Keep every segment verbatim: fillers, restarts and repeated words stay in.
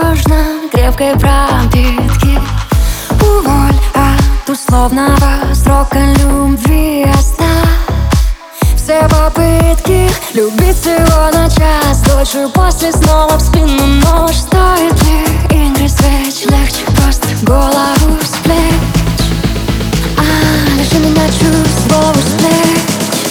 безнадежно крепкой пропитки. Уволь от условного срока любви оставь все попытки любить всего на час дольше, после снова в спину нож. Стоит ли игры свеч? Легче просто голову с плеч. А, лиши меня чувств, голову с плеч.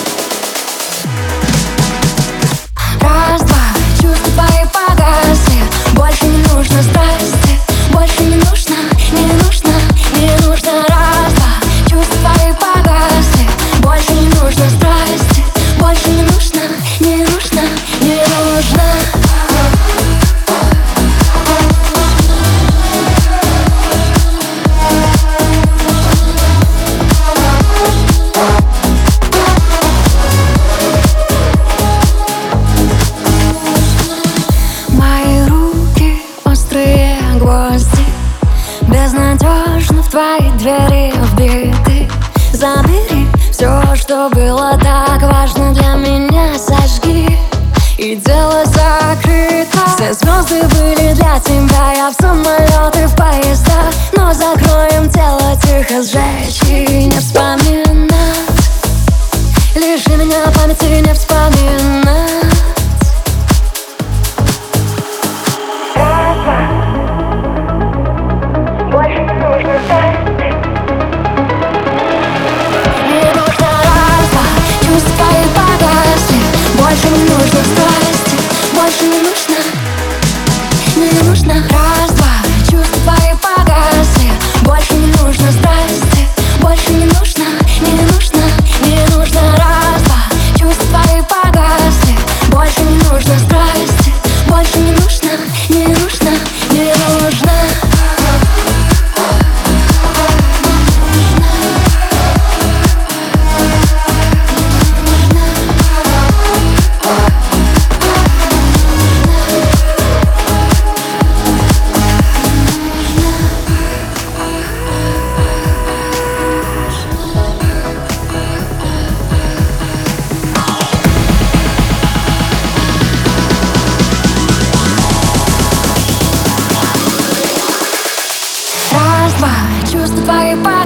Раз, два, чувства твои погасли. Больше не нужно страсти, больше не нужно, не нужно, не нужно. Раз, два, чувства твои погасли. Больше не нужно страсти, больше не нужно, не нужно, не нужно. Мои руки острые гвозди, безнадежно в твои двери вбиты. Забери все, что было так важно для меня, сожги, и дело закрыто. Все звезды были для тебя, я в самолеты, в поезда. Но закроем тело, тихо сжечь и не вспоминать. Лиши меня памяти, не вспоминать. Больше не нужно страсти. Не нужно раз, два, чувства твои погасли. Больше не нужно страсти, больше не нужно, не нужно. Раз, два, чувства твои погасли. Больше не нужно страсти, больше не нужно, не нужно, не нужно. Раз, два, чувства твои погасли. Больше не нужно страсти, больше не нужно, не нужно, не нужно. Раз, два, чувства твои погасли.